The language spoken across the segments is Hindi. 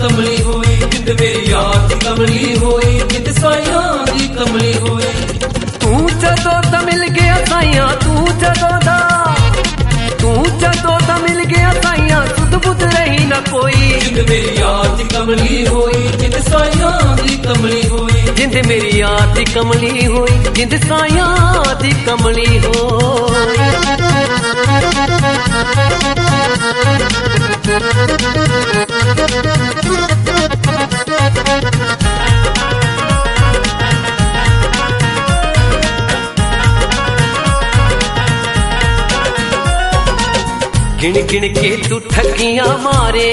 कमली होई, जिंद मेरी यार दी कमली होई, जिंद साइयां दी कमली होई। तू जदों दा मिल गया साइयां, तू जदों दा मिल गया साइयां, सुध बुध रही ना कोई। जिंद मेरी यार दी कमली होई, जिंद साइयां दी कमली होई, जिंद मेरी यार दी कमली होई, जिंद साइयां दी कमली होई। गिन गिन के तू ठगियां मारे,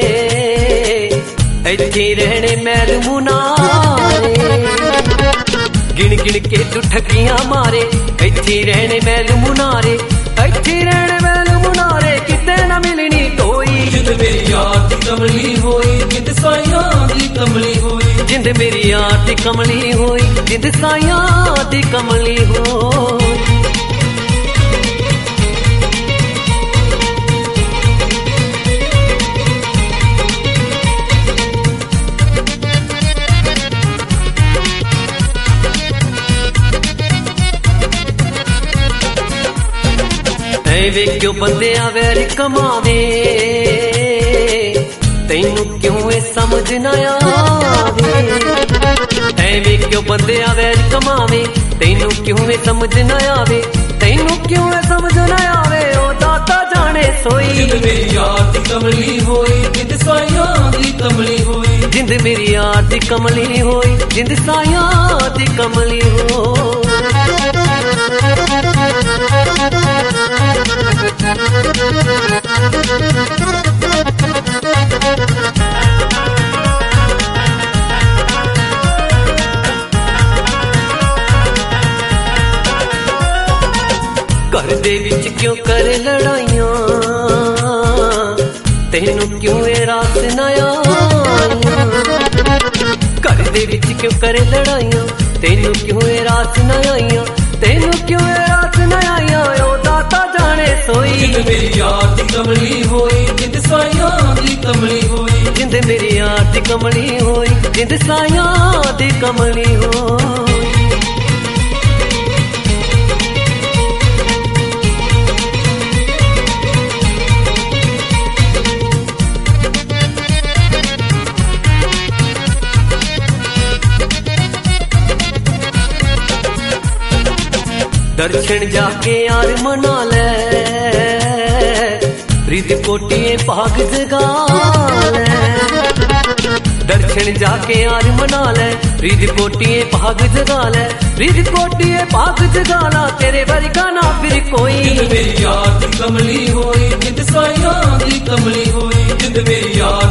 इत्थे रहने मैल मुनारे। गिन गिन के तू ठगियां मारे, इत्थे रहने मैल मुनारे, इत्थे रहने मैल मुनारे, किते ना मिलनी कोई। जिंद मेरी यार दी कमली होई, जिंद साइयां दी कमली होई, जिंद मेरी यार दी कमली होई, जिंद साइयां दी कमली होई। वे क्यों बंदे वैर कमावे, तैनू क्यों ए समझ न आवे। वे क्यों बंदे वैर कमावे, तैनू क्यों ए समझ न आवे, तैनू क्यों ए समझ न आवे, ओ दाता जाने सोई। जिंद मेरी यार दी कमली होई, जिंद साइयां दी कमली होई, जिंद मेरी यार दी कमली होई, जिंद साइयां दी कमली होई। घर दे विच क्यों कर लड़ाइयां, तैनू क्यों ए रास न आइयां। घर दे विच क्यों कर लड़ाइयां, तैनू क्यों ए रास न आइयां, तैनू क्यों ए रास न आइयां, ओ दाता जाने सोई। जिंद मेरी यार दी कमली होई, जिंद साइयां दी कमली होई, जिंद मेरी यार दी कमली होई, जिंद साइयां दी कमली होई। दर्शन जाके यार मना ले, रिद कोटिए भाग जगा ले। दर्शन जाके यार मना ले, रिद कोटिए भाग जगा ले, रिद कोटिए भाग जगा ला, तेरे वर्गा ना फिर कोई। जिंद मेरी यार दी कमली होई, जिंद साइयां दी कमली होई, जिंद मेरी यार